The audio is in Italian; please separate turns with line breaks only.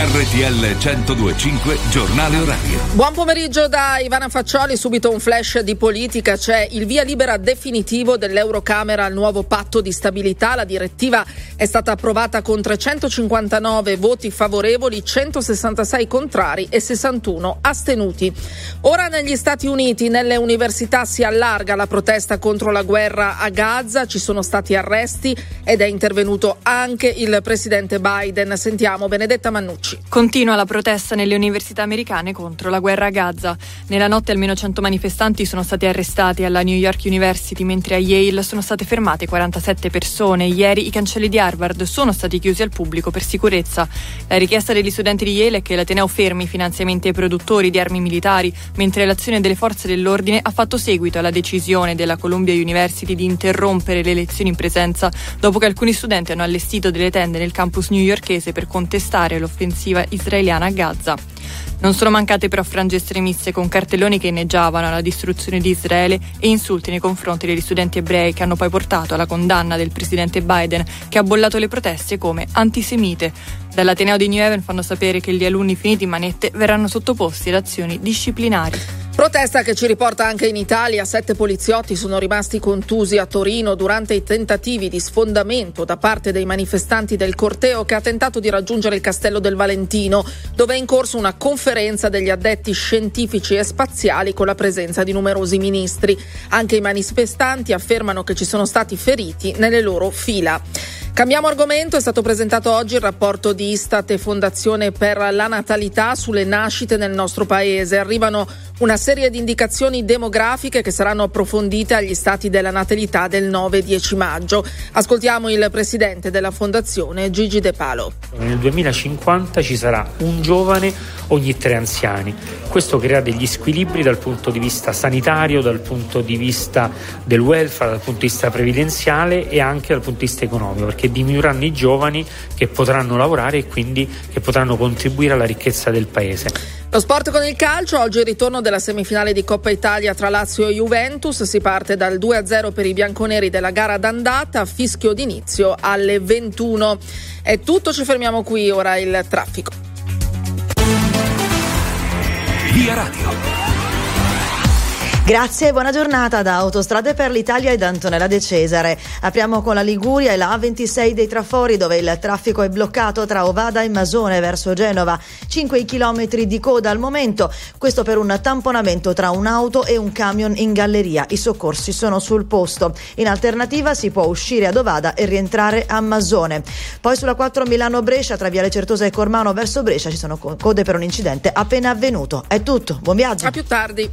RTL 102.5 Giornale Orario.
Buon pomeriggio da Ivana Faccioli, subito un flash di politica. C'è il via libera definitivo dell'Eurocamera al nuovo patto di stabilità. La direttiva è stata approvata con 359 voti favorevoli, 166 contrari e 61 astenuti. Ora negli Stati Uniti, nelle università si allarga la protesta contro la guerra a Gaza, ci sono stati arresti ed è intervenuto anche il presidente Biden. Sentiamo Benedetta Mannucci.
Continua la protesta nelle università americane contro la guerra a Gaza. Nella notte almeno 100 manifestanti sono stati arrestati alla New York University, mentre a Yale sono state fermate 47 persone. Ieri i cancelli di Harvard sono stati chiusi al pubblico per sicurezza. La richiesta degli studenti di Yale è che l'ateneo fermi i finanziamenti ai produttori di armi militari, mentre l'azione delle forze dell'ordine ha fatto seguito alla decisione della Columbia University di interrompere le lezioni in presenza dopo che alcuni studenti hanno allestito delle tende nel campus newyorkese per contestare l'offensiva israeliana a Gaza. Non sono mancate però frange estremiste con cartelloni che inneggiavano alla distruzione di Israele e insulti nei confronti degli studenti ebrei, che hanno poi portato alla condanna del presidente Biden, che ha bollato le proteste come antisemite. Dall'Ateneo di New Haven fanno sapere che gli alunni finiti in manette verranno sottoposti ad azioni disciplinari.
Protesta che ci riporta anche in Italia. 7 poliziotti sono rimasti contusi a Torino durante i tentativi di sfondamento da parte dei manifestanti del corteo che ha tentato di raggiungere il Castello del Valentino, dove è in corso una conferenza degli addetti scientifici e spaziali con la presenza di numerosi ministri. Anche i manifestanti affermano che ci sono stati feriti nelle loro fila. Cambiamo argomento, è stato presentato oggi il rapporto di Istat e Fondazione per la Natalità sulle nascite nel nostro paese. Arrivano una serie di indicazioni demografiche che saranno approfondite agli stati della natalità del 9 e 10 maggio. Ascoltiamo il presidente della Fondazione, Gigi De Palo.
Nel 2050 ci sarà un giovane ogni 3 anziani. Questo crea degli squilibri dal punto di vista sanitario, dal punto di vista del welfare, dal punto di vista previdenziale e anche dal punto di vista economico, perché diminuiranno i giovani che potranno lavorare e quindi che potranno contribuire alla ricchezza del paese.
Lo sport con il calcio, oggi il ritorno della semifinale di Coppa Italia tra Lazio e Juventus. Si parte dal 2-0 per i bianconeri della gara d'andata, fischio d'inizio alle 21. È tutto, ci fermiamo qui, ora il traffico.
Via Radio.
Grazie e buona giornata da Autostrade per l'Italia e da Antonella De Cesare. Apriamo con la Liguria e la A26 dei Trafori, dove il traffico è bloccato tra Ovada e Masone verso Genova. 5 chilometri di coda al momento, questo per un tamponamento tra un'auto e un camion in galleria. I soccorsi sono sul posto. In alternativa si può uscire ad Ovada e rientrare a Masone. Poi sulla 4 Milano-Brescia tra Viale Certosa e Cormano verso Brescia ci sono code per un incidente appena avvenuto. È tutto, buon viaggio.
A più tardi.